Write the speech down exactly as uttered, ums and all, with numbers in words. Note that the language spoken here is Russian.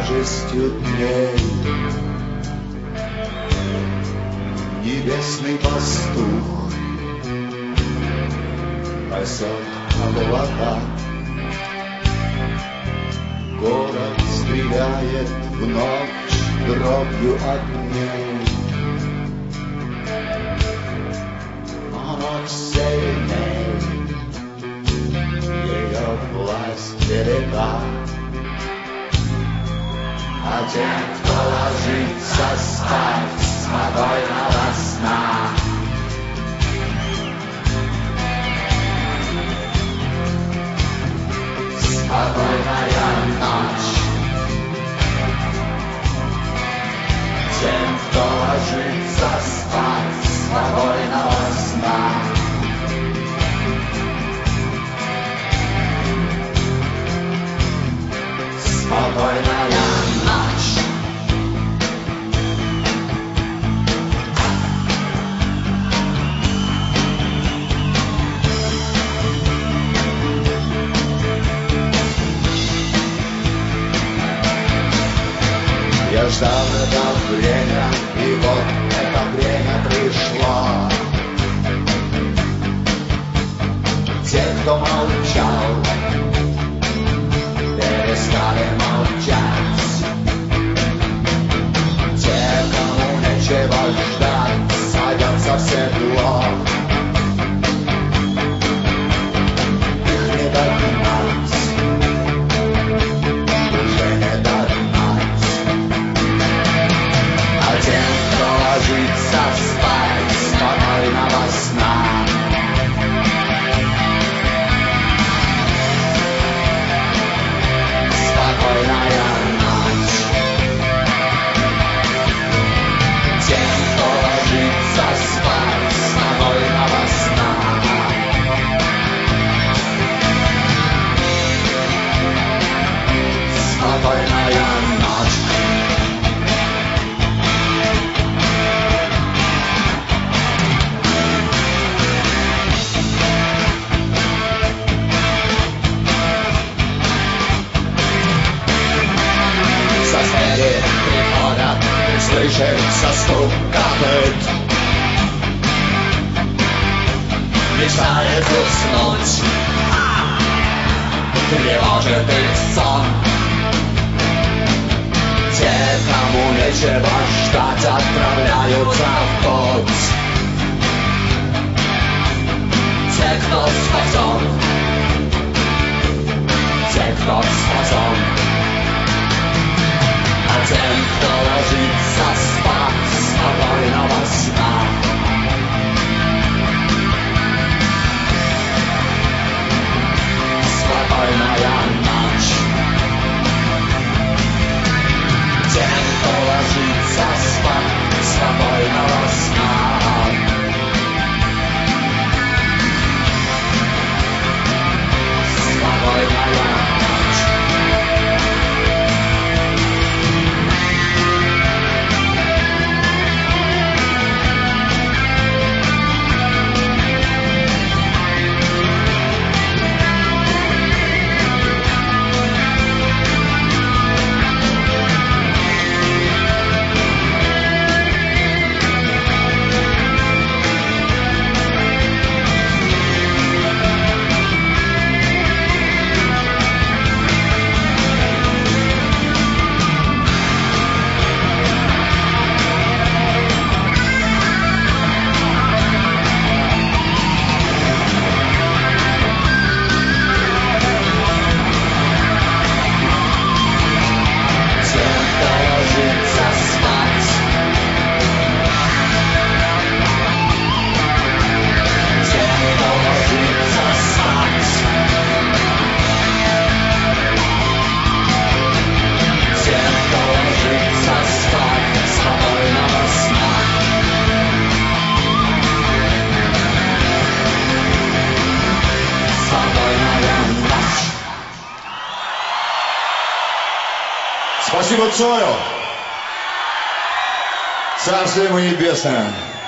тяжестью дней. Небесный пастух пасет облака. Город стреляет в ночь дробью огней. Но ночь сильней, ее власть велика. А тем, кто ложится спать спокойного сна, спокойная ночь. Тем, кто ложится спать спокойного сна, спокойная ночь. Я ждал это время, и вот это время пришло. Те, кто молчал, перестали молчать. Те, кому нечего ждать, садятся в седло. Их не догнать, уже не догнать. А тем, кто ложится спать спокойного сна, спокойная ночь. Тем, кто ложится спать спокойного сна, спокойная ночь. Соседи приходят, слышится стук копыт. Мешает уснуть, тревожит их сон. Те, кому нечего ждать, отправляются в путь. Те, кто спасен, те, кто спасен. А тем, кто ложится спать спокойного сна, спокойная ночь. Тем, кто ложится спать спокойного сна, спокойная ночь. Спасибо, Цою. Царствие ему небесное.